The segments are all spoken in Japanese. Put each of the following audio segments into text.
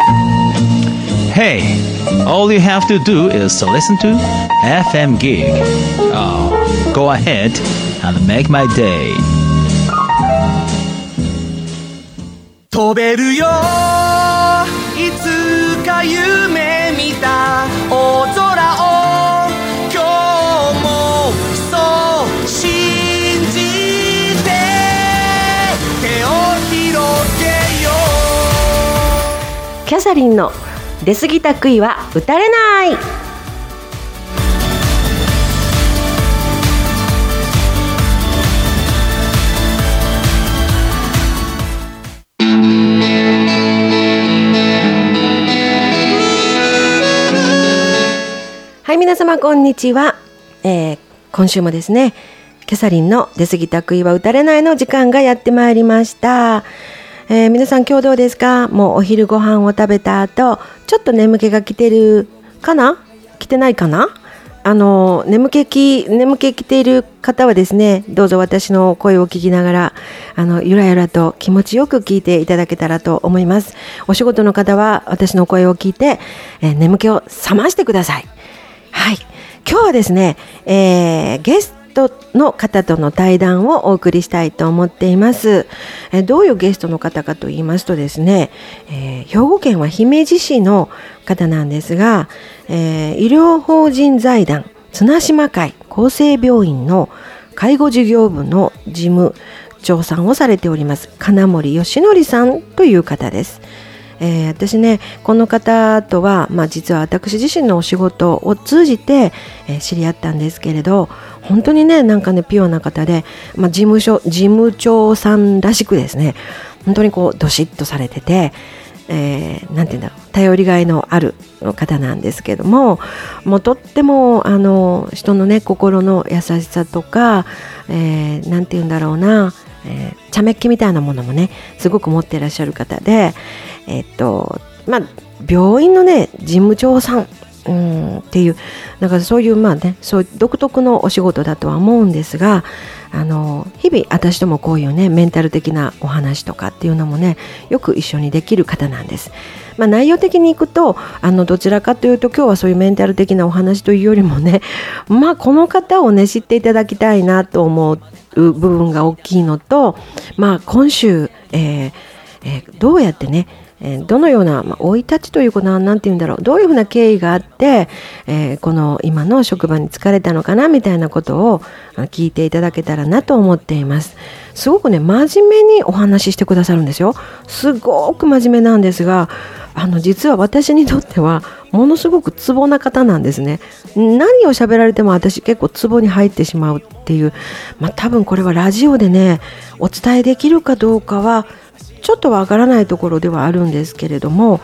Hey, all you have to do is to listen to FM Gig. Oh, go ahead and make my day. 飛べるよいつか夢見た大空を今日もそう信じて手を広げよう。 キャサリンの出過ぎた杭は打たれない。はい、皆様こんにちは。今週もですね、キャサリンの出過ぎた杭は打たれないの時間がやってまいりました。皆さん今日どうですか？もうお昼ご飯を食べた後、ちょっと眠気が来てるかな？来てないかな？眠気来ている方はですね、どうぞ私の声を聞きながらゆらゆらと気持ちよく聞いていただけたらと思います。お仕事の方は私の声を聞いて、眠気を覚ましてください。はい、今日はですね、ゲストの方との対談をお送りしたいと思っています。どういうゲストの方かと言いますとですね、兵庫県は姫路市の方なんですが、医療法人財団綱島会厚生病院の介護事業部の事務長さんをされております金森義則さんという方です。私ね、この方とは、実は私自身のお仕事を通じて、知り合ったんですけれど、本当にね、なんかね、ピュアな方で、事務長さんらしくですね、本当にこうどしっとされてて、なんていうんだろう、頼りがいのある方なんですけども、もうとっても人のね、心の優しさとか、なんていうんだろうな、茶目っ気みたいなものもね、すごく持っていらっしゃる方で、病院のね、事務長さん、っていう、なんかそういうそう独特のお仕事だとは思うんですが、日々私ともこういうね、メンタル的なお話とかっていうのもね、よく一緒にできる方なんです。内容的にいくとどちらかというと、今日はそういうメンタル的なお話というよりもね、この方をね、知っていただきたいなと思う部分が大きいのと、今週、どうやってね、どのような生い立ちというかなんていうんだろう、どういうふうな経緯があって、この今の職場に就かれたのかなみたいなことを聞いていただけたらなと思っています。すごくね、真面目にお話ししてくださるんですよ。すごく真面目なんですが、実は私にとってはものすごくツボな方なんですね。何を喋られても私結構ツボに入ってしまうっていう、多分これはラジオでね、お伝えできるかどうかはちょっとわからないところではあるんですけれども、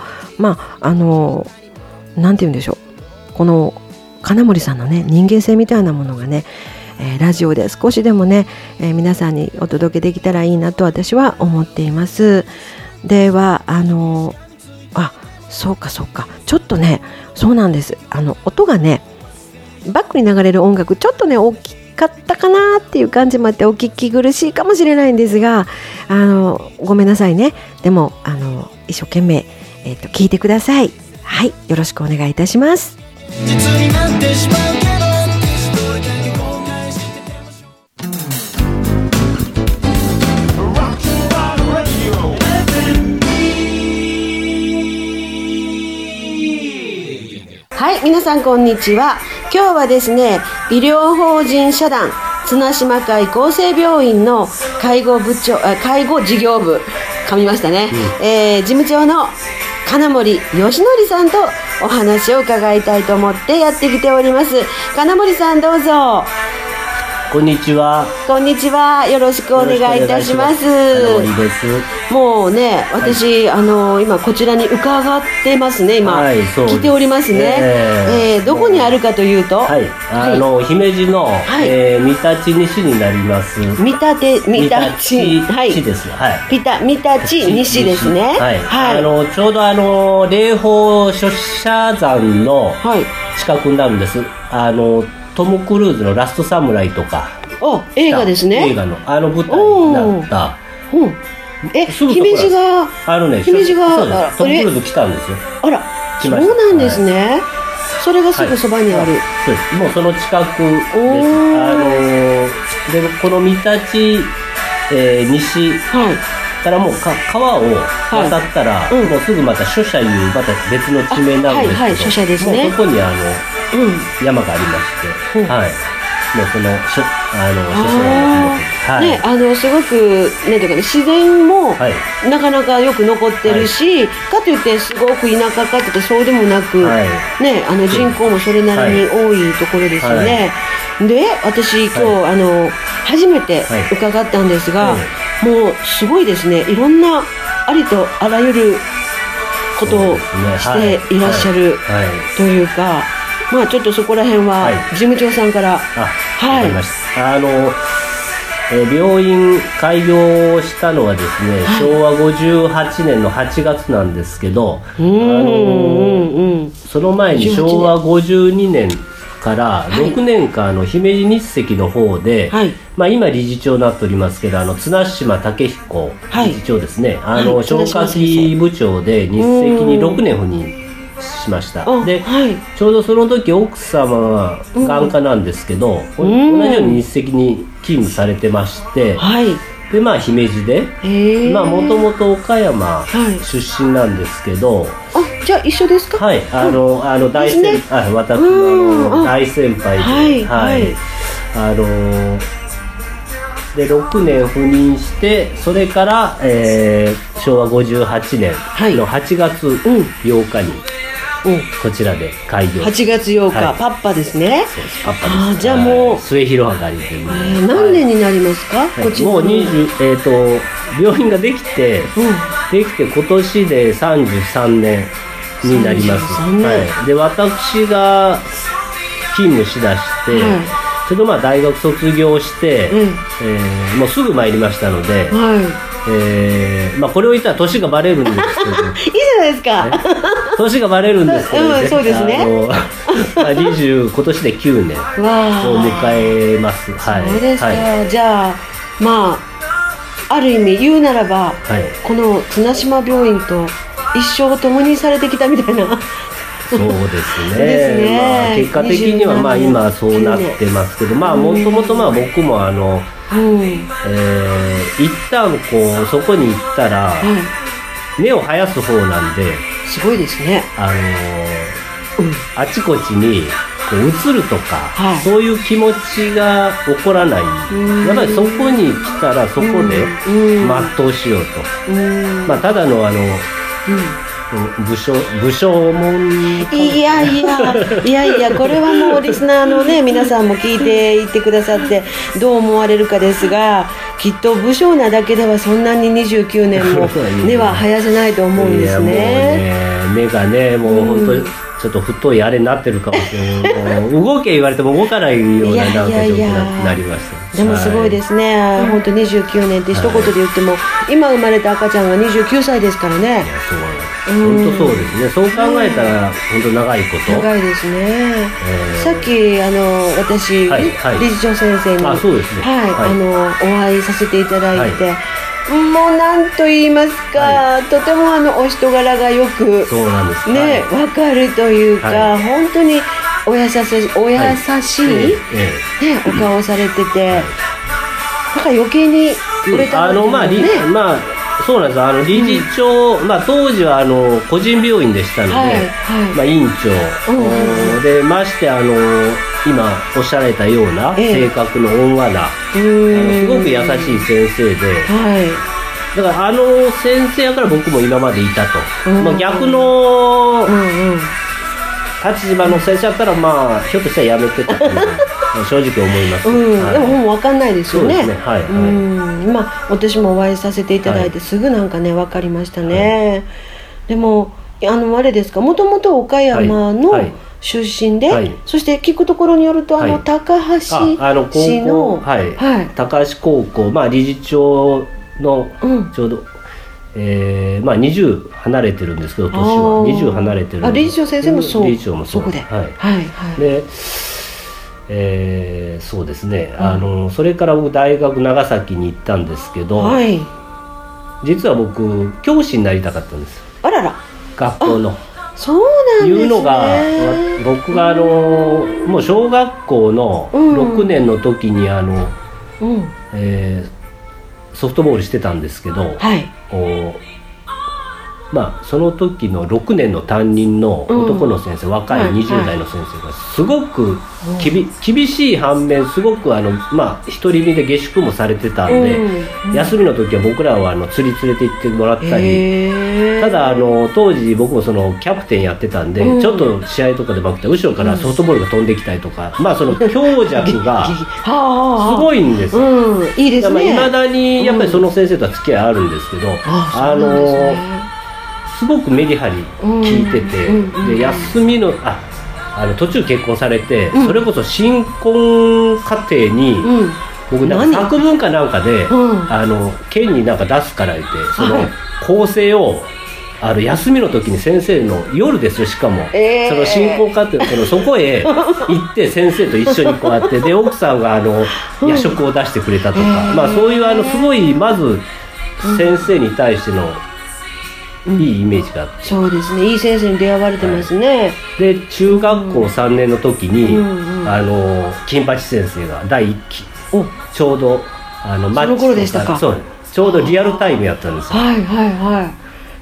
なんて言うんでしょう、この金森さんのね、人間性みたいなものがね、ラジオで少しでもね、皆さんにお届けできたらいいなと私は思っています。ではそうかちょっとね、そうなんです、音がね、バックに流れる音楽ちょっとね、大きかったかなっていう感じもあって、お聞き苦しいかもしれないんですが、ごめんなさいね。でも一生懸命、聞いてください。はい、よろしくお願いいたします。実になってしまうけどどれだけ後悔しててもはい、皆さんこんにちは。今日はですね、医療法人社団綱島会厚生病院の介護事業部、噛みましたね、事務長の金森義則さんとお話を伺いたいと思ってやってきております。金森さん、どうぞ。 こんにちは。 こんにちは。よろしくお願いいたします。 金森です。 もうね、私、今こちらに伺ってますね。今、来ておりますね。どこにあるかというと、 姫路の、三立西になります。 三立です。 三立西ですね。 ちょうど霊峰書社山の近くになるんです。トム・クルーズのラストサムライとか、 映画ですね。 映画の舞台になった姫路が姫路がトム・クルーズ来たんですよ。 あら、そうなんですね。それがすぐそばにある。 そうです。もうその近くです。でこの三立、西からもう川を渡ったら、もうすぐまた書社いうまた別の地名なんですけど、 書社ですね。 もうそこに山がありまして、もうその書社すごくなんていうかね、自然もなかなかよく残ってるし、かといってすごく田舎かといってそうでもなく、人口もそれなりに多いところですよね。で、私今日初めて伺ったんですが、もうすごいですね。いろんなありとあらゆることをしていらっしゃるというか、まあちょっとそこら辺は事務長さんから。 わかりました。病院開業したのはですね、昭和58年の8月なんですけど、その前に昭和52年から6年間姫路日赤の方で、今理事長になっておりますけど、綱島武彦理事長ですね、消化器部長で日赤に6年赴任しました。で、ちょうどその時奥様は眼科なんですけど、同じように日赤に勤務されてまして、で姫路でもともと岡山出身なんですけど、 じゃあ一緒ですか？ 大先輩、私の大先輩で、で6年赴任して、それから、昭和58年の8月8日にこちらで開業。8 月8日、パッパですね。 そうです、パッパです。 じゃあもう末広がりで、 何年になりますか？こちらもう病院ができて今年で33年になります。で、私が勤務しだして、ちょっと大学卒業して、もうすぐ参りましたので、これを言ったら年がバレるんですけど、いいじゃないですか。 年がバレるんですけど、 そうですね。 今年で9年を迎えます。 そうですか。じゃあある意味言うならば、この綱島病院と一生共にされてきたみたいな。 そうですね。結果的には今そうなってますけど、もともと僕も一旦そこに行ったら根を生やす方なんで、 すごいですね。 あちこちに移るとか、そういう気持ちが起こらない。やっぱりそこに来たらそこで全うしようと。ただの武将もいやこれはもうリスナーのね皆さんも聞いていってくださってどう思われるかですが、きっと武将なだけではそんなに29年も根は生やせないと思うんですね。 根がねもう本当にちょっと太いあれになってるかもしれない。動け言われても動かないような状況になりました。 でもすごいですね。本当29年って一言で言っても、今生まれた赤ちゃんが29歳ですからね。 本当そうですね。そう考えたら本当長いこと。 長いですね。さっき私、理事長先生にお会いさせていただいて。もう何と言いますか、とてもお人柄がよくね分かるというか、本当にお優しいお顔をされてて、なんか余計に売れたのかね。 そうなんです。理事長、当時は個人病院でしたので、院長でまして今おっしゃられたような性格の温和な、すごく優しい先生で、だから先生やから僕も今までいたと。逆の立場の先生やったらひょっとしたらやめてたという正直思います。 でももう分かんないですよね。 そうですね。 私もお会いさせていただいてすぐなんかね分かりましたね。でもあれですか、もともと岡山の出身で、そして聞くところによると高橋市の高橋高校、理事長のちょうど20離れてるんですけど、年は20離れてるんです。 理事長先生もそう。 理事長もそう。で、そうですね。それから僕大学長崎に行ったんですけど、 実は僕教師になりたかったんです。 あらら。 学校の。 そうなんですね。 いうのが僕がもう小学校の6年の時にソフトボールしてたんですけど、 はい、 その時の6年の担任の男の先生、若い20代の先生がすごく厳しい反面すごく一人身で下宿もされてたんで、休みの時は僕らは釣り連れて行ってもらったり、ただ当時僕もそのキャプテンやってたんで、ちょっと試合とかで負けたら後ろからソフトボールが飛んできたりとか、その強弱がすごいんですよ。 いいですね。 いまだにやっぱりその先生とは付き合いあるんですけど、すごくメリハリ効いてて、で休みの途中結婚されて、それこそ新婚家庭に、僕なんか作文かなんかで、県になんか出すから言ってその構成を休みの時に先生の夜ですよ、しかも、その新婚家庭そこへ行って先生と一緒にこうやってで奥さんが夜食を出してくれたとか、そういうすごいまず先生に対してのいいイメージがあって、 そうですね、いい先生に出会われてますね。 で中学校3年の時に、金八先生が第1期ちょうどその頃でしたか。 そうちょうどリアルタイムやったんですよ。 はいはいはい。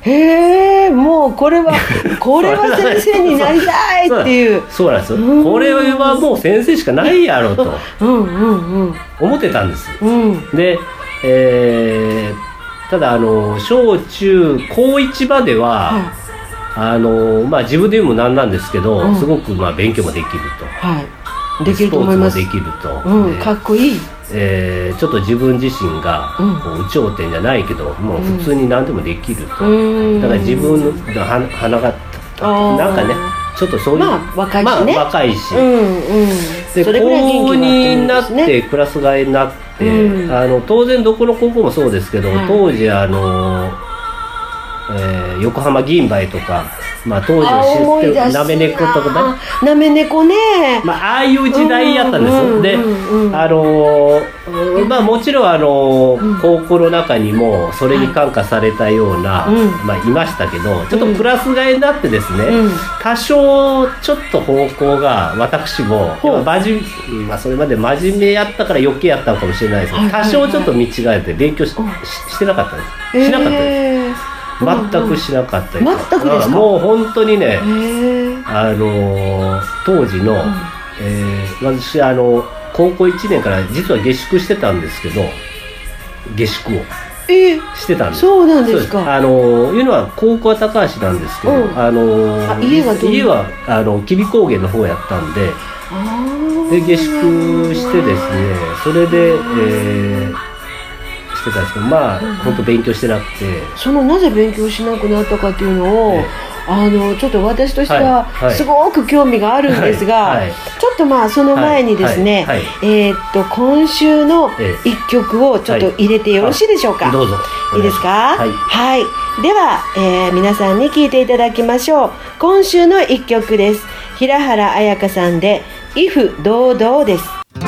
へえ、もうこれは先生になりたいっていうそうなんですよ。これはもう先生しかないやろと思ってたんです。で、ただ小中高1までは、自分で言うのもなんなんですけど、すごく勉強もできると、 できると思います。 スポーツもできると、 かっこいい。 ちょっと自分自身が有頂天じゃないけど、もう普通に何でもできると、だから自分の花がなんかね、ちょっとそういう若いしね、 若いし、で高2になってクラス替えになって、当然どこの高校もそうですけど、当時横浜銀杯とか、当時の知ってなめ猫とかなめ猫ね、 ああいう時代やったんですよ。でもちろん高校の中にもそれに感化されたような、いましたけど、ちょっとクラス替えになってですね、多少ちょっと方向が私もそれまで真面目やったから余計やったのかもしれないですけど、多少ちょっと見違えて勉強してなかったです。しなかったです。全くしなかったり、 全くですか。 もう本当にね、当時の、私高校1年から実は下宿してたんですけど、下宿をしてたんです。 そうなんですか。 いうのは高校は高橋なんですけど、家は吉備高原の方やったんで、下宿してですね、それで、してたんですけど、本当勉強してなくて、 なぜ勉強しなくなったかっていうのを、ちょっと私としてはすごく興味があるんですが、ちょっとその前にですね、今週の一曲をちょっと入れてよろしいでしょうか。 どうぞ。 いいですか。はい、では、皆さんに聴いていただきましょう。今週の一曲です。平原綾香さんで威風堂々です。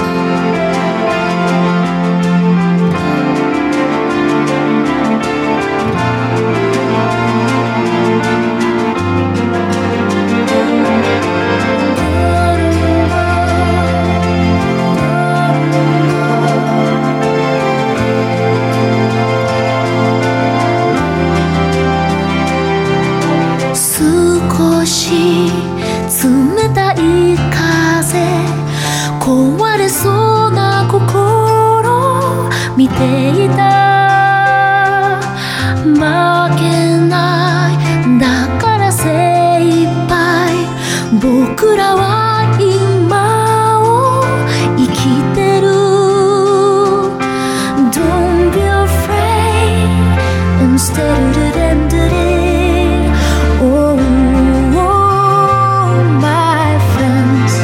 見ていた、負けないだから精一杯、僕らは今を生きてる。 Don't be afraid instead of them today. Oh, oh my friends,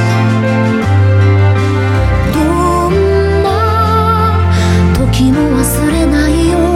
どんな時も忘れないよ。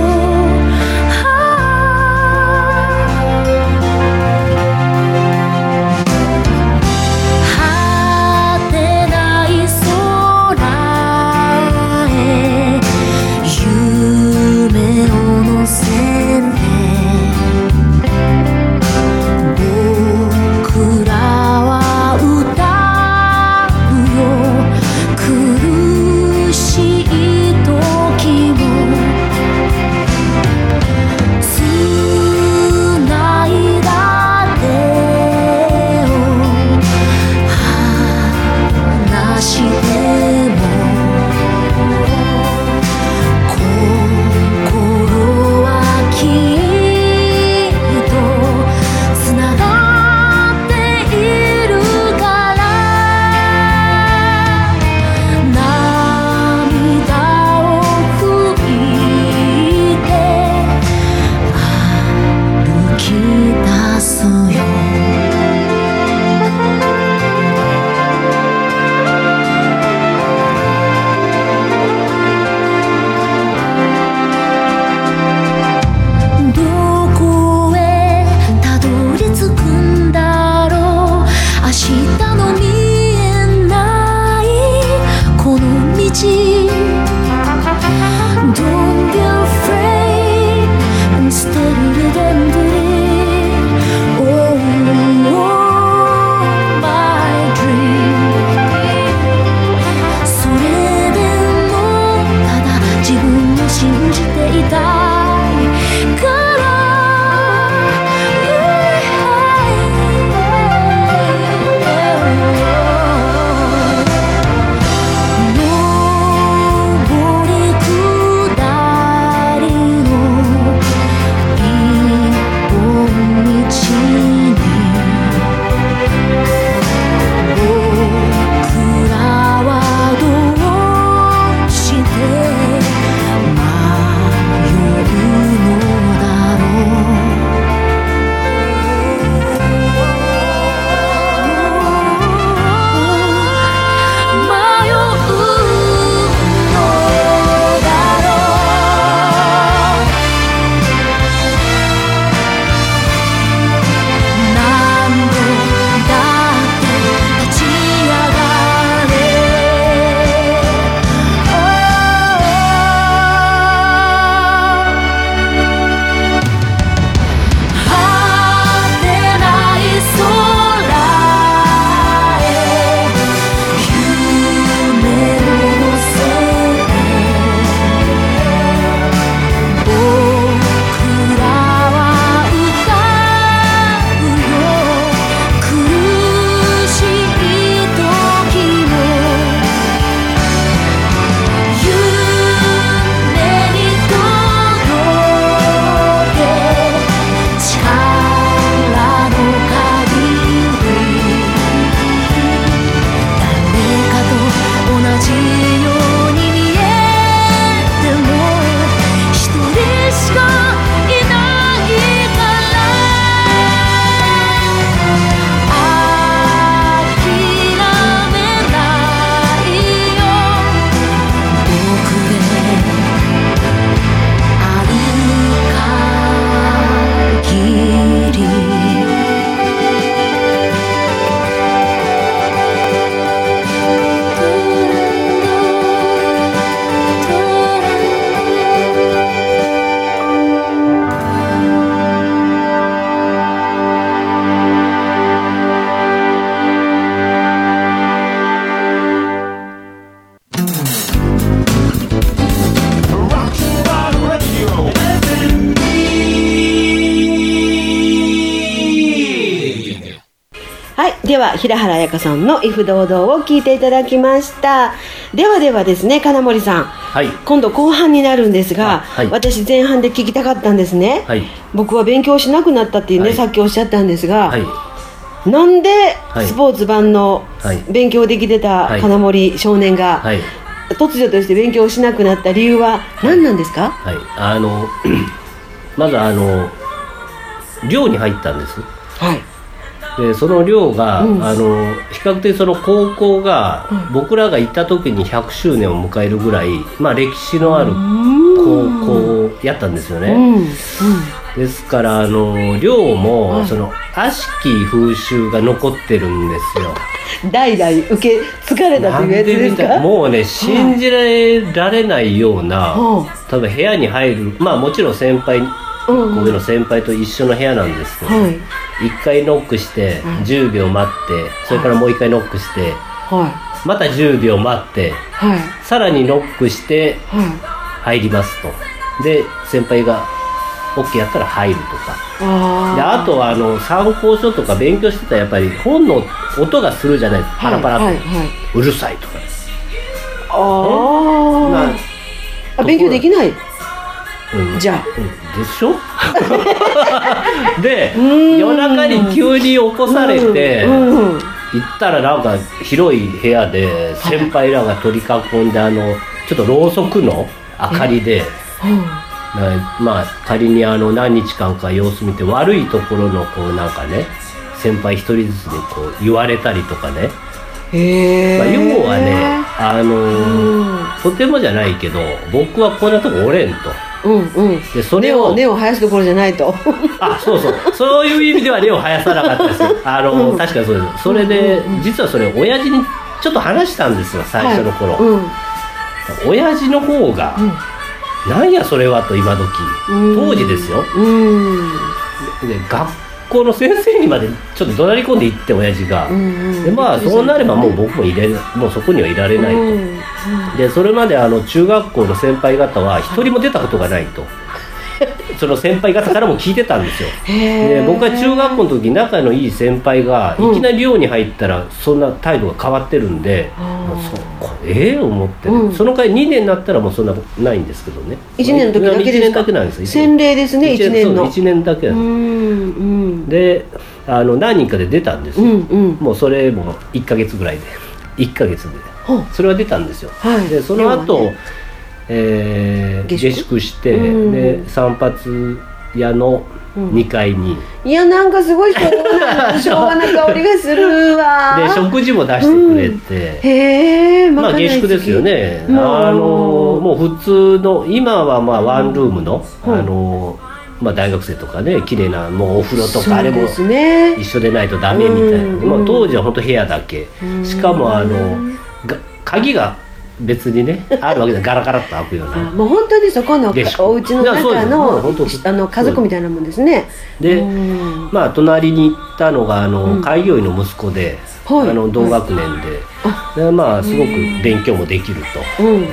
はい、では平原綾香さんの「威風堂々」を聞いていただきました。ではですね、金森さん、 はい、 今度後半になるんですが、 はい、 私前半で聞きたかったんですね、はい、僕は勉強しなくなったっていうね、はい、さっきおっしゃったんですが、はい、なんでスポーツ版の勉強できてた金森少年が、はい、突如として勉強しなくなった理由は何なんですか？ はい、まず寮に入ったんです。はい。でその寮が、比較的その高校が、僕らが行った時に100周年を迎えるぐらい、歴史のある高校やったんですよね。ですから寮も、その悪しき風習が残ってるんですよ。 代々受け継がれたというやつですか？ もうね、信じられないような、例えば部屋に入る、もちろん先輩上の先輩と一緒の部屋なんですけど、1回ノックして10秒待って、それからもう1回ノックして、また10秒待って、さらにノックして入りますと。で先輩が OK やったら入るとか。であとは参考書とか勉強してたらやっぱり本の音がするじゃないですか。パラパラと、うるさいとか。 勉強できない、じゃあ、 でしょで夜中に急に起こされて、行ったらなんか広い部屋で先輩らが取り囲んで、ちょっとろうそくの明かりで、仮に何日間か様子見て、悪いところのなんかね、先輩一人ずつに言われたりとかね。要はね、とてもじゃないけど、僕はこんなとこおれんと。でそれを根を生やすところじゃないと。 そういう意味では根を生やさなかったですよ。確かにそうです。それで、実はそれ親父にちょっと話したんですよ、最初の頃。親父の方が、なんやそれはと、今時当時ですよ。で学校の先生にまでちょっと怒鳴り込んでいって、親父が。でそうなればもう僕ももうそこにはいられないと。でそれまで中学校の先輩方は一人も出たことがないと。その先輩方からも聞いてたんですよ。で僕は中学校の時、仲のいい先輩がいきなり寮に入ったらそんな態度が変わってるんで、思って、その回2年になったらもうそんなないんですけどね。 1年の時だけですか？ 1年だけなんですよ。 洗礼ですね、1年の。 1年だけなんです。で何人かで出たんですよ。もうそれも1ヶ月ぐらいで、1ヶ月でそれは出たんですよ。でその後下宿して、で散髪屋の2階に、 いや、なんかすごい昭和な香りがするわ。 で食事も出してくれて、下宿ですよね。もう普通の、今はワンルームの大学生とかね、綺麗なもうお風呂とか、あれも一緒でないとダメみたいな。当時は本当部屋だけ、しかも鍵が別にねあるわけで、ガラガラっと開くような。 もう本当にそこのお家の中の家族みたいなもんですね。 で隣に行ったのが開業医の息子で、同学年で、すごく勉強もできるという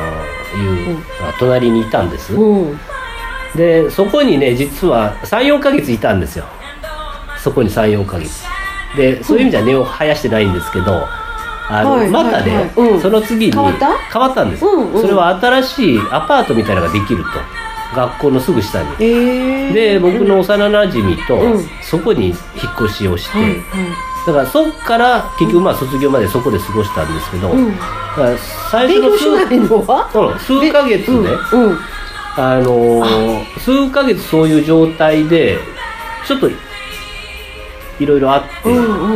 隣にいたんです。でそこにね、実は 3,4 ヶ月いたんですよ。そこに 3,4 ヶ月で、そういう意味じゃ根を生やしてないんですけど、またね、その次に変わったんです。それは新しいアパートみたいなのができると、学校のすぐ下に。で僕の幼なじみとそこに引っ越しをして、だからそっから結局卒業までそこで過ごしたんですけど、だから最初の数ヶ月ね、数ヶ月そういう状態でちょっといろいろあって、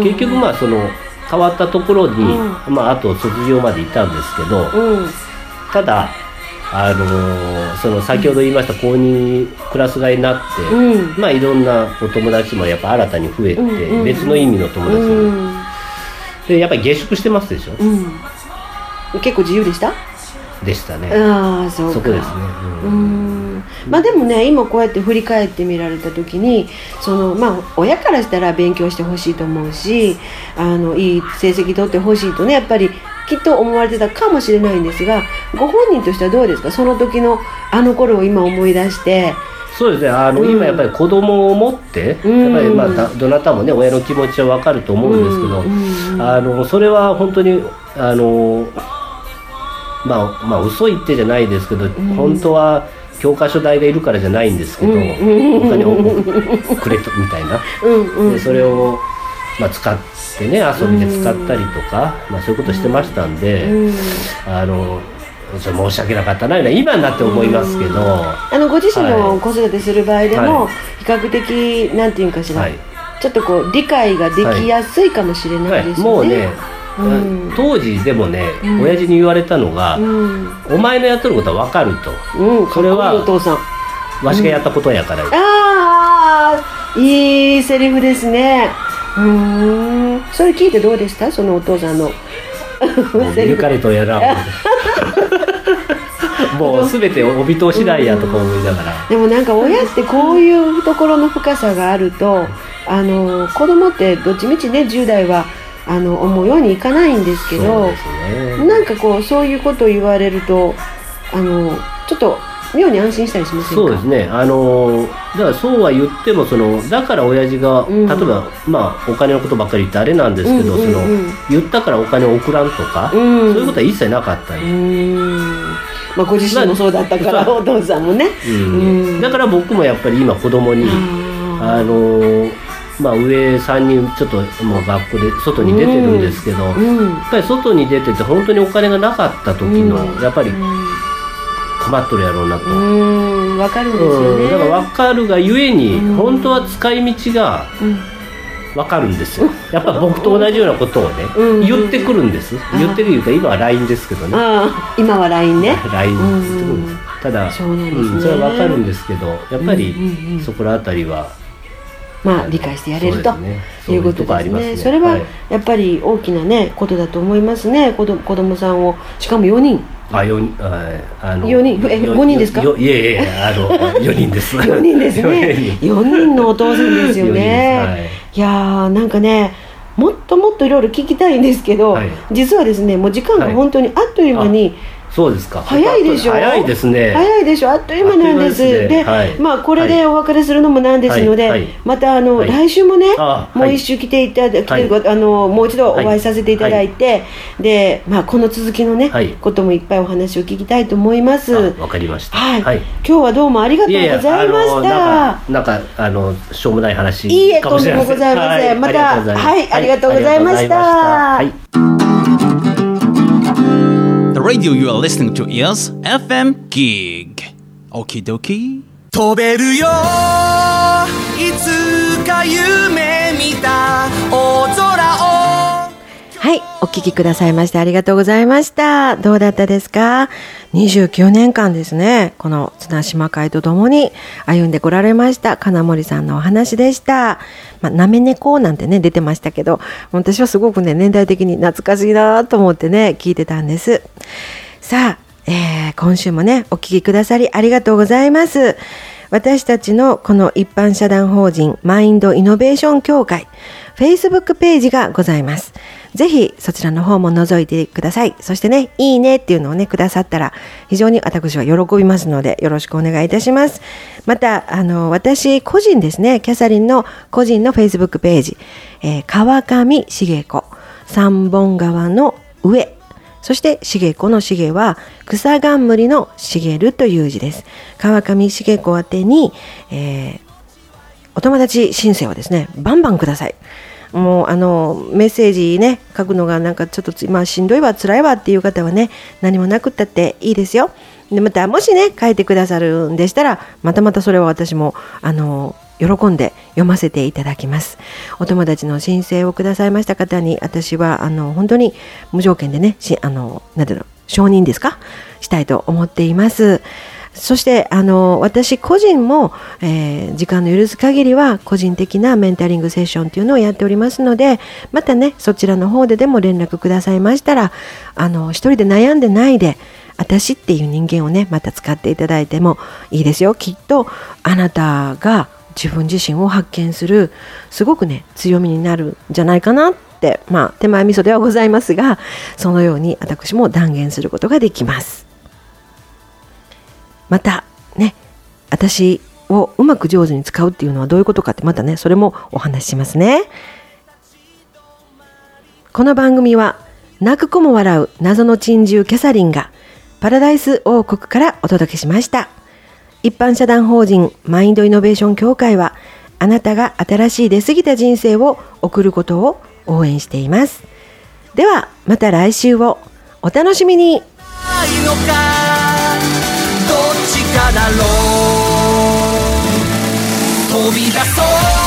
結局その変わったところに、あと卒業までいたんですけど、ただその先ほど言いました公認クラス替えになって、いろんなお友達もやっぱ新たに増えて、別の意味の友達も、でやっぱり下宿してますでしょ。 結構自由でしたね。 そこですね。 でもね、今こうやって振り返ってみられた時に、親からしたら勉強してほしいと思うし、いい成績取ってほしいとね、やっぱりきっと思われてたかもしれないんですが、ご本人としてはどうですか？その時の頃を今思い出して、 そうですね、今やっぱり子供を持って、やっぱりどなたもね親の気持ちは分かると思うんですけど、それは本当に嘘言ってじゃないですけど、本当は教科書代がいるからじゃないんですけど、お金をくれとみたいなでそれを、使ってね遊びで使ったりとか、そういうことしてましたんで、申し訳なかったな今になって思いますけど、 ご自身の子育てする場合でも、比較的なんていうかしら、ちょっとこう理解ができやすいかもしれないですよね。 もうね、当時でもね、親父に言われたのが、お前のやってることは分かると、それはお父さんわしがやったことやから、 ああいいセリフですね。それ聞いてどうでした、そのお父さんの見抜かれとやらもう全てお見通しないやとか思いながら、 でもなんか親ってこういう懐の深さがあると、子供ってどっちみちね10代は思うようにいかないんですけど、 そうですね、 なんかこうそういうことを言われるとちょっと妙に安心したりしませんか。 そうですね、だからそうは言ってもだから親父が、例えば、お金のことばっかり言ってあれなんですけど、言ったからお金を送らんとか、そういうことは一切なかったり、 ご自身もそうだったから、お父さんもね、 だから僕もやっぱり今子供に上3人ちょっともう学校で外に出てるんですけど、やっぱり外に出てて本当にお金がなかった時の、やっぱり困っとるやろうなと、 分かるんですよね。 だから分かるがゆえに、本当は使い道が分かるんですよ。やっぱ僕と同じようなことをね、言ってくるんです。言ってるいうか今は LINE ですけどね。 今は LINE ね。 LINE 言ってくるんです。ただそれは分かるんですけど、やっぱりそこらあたりは理解してやれるということですね。それはやっぱり大きなねことだと思いますね。子供さんをしかも4人。4人5人ですか。 いや4人です。 4人ですね。4人のお父さんですよね。いやーなんかね、もっともっといろいろ聞きたいんですけど、実はですねもう時間が本当にあっという間に、 そうですか。 早いでしょ。 早いですね。 早いでしょ。あっという間なんです。で、これでお別れするのもなんですので、また来週もね、もう一週来ていただき、もう一度お会いさせていただいて、で、この続きのね、こともいっぱいお話を聞きたいと思います。 わかりました。 今日はどうもありがとうございました。 なんかしょうもない話かもしれません。いいえ、とんでもございません。またありがとうございました。 The radio you are listening to is FM Gig. Okie dokie. 飛べるよいつか夢見た大空を。 はい、お聞きくださいましてありがとうございました。どうだったですか。29年間ですね、この綱島会とともに歩んでこられました金森さんのお話でした。なめ猫なんてね出てましたけど、私はすごくね年代的に懐かしいなと思ってね聞いてたんです。さあ、今週もねお聞きくださりありがとうございます。私たちのこの一般社団法人マインドイノベーション協会 Facebook ページがございます。ぜひそちらの方も覗いてください。そしてね、いいねっていうのをねくださったら非常に私は喜びますのでよろしくお願いいたします。また私個人ですね、キャサリンの個人の Facebook ページ、川上茂子三本川の上、そして茂子の茂は草冠の茂るという字です。川上茂子宛てに、お友達申請をですねバンバンください。もうメッセージね書くのがなんかちょっと今しんどいわ辛いわっていう方はね何もなくったっていいですよ。でまたもしね書いてくださるんでしたらまたそれは私も喜んで読ませていただきます。お友達の申請をくださいました方に私は本当に無条件でねなんていうの承認ですかしたいと思っています。そして私個人も、時間の許す限りは個人的なメンタリングセッションというのをやっておりますので、またねそちらの方でも連絡くださいましたら一人で悩んでないで私っていう人間をねまた使っていただいてもいいですよ。きっとあなたが自分自身を発見するすごくね強みになるんじゃないかなって手前味噌ではございますがそのように私も断言することができます。またね私をうまく上手に使うっていうのはどういうことかって、またねそれもお話ししますね。この番組は泣く子も笑う謎の珍獣キャサリンがパラダイス王国からお届けしました。一般社団法人マインドイノベーション協会は、あなたが新しい出過ぎた人生を送ることを応援しています。ではまた来週をお楽しみに。 どっちかだろう、飛び出そう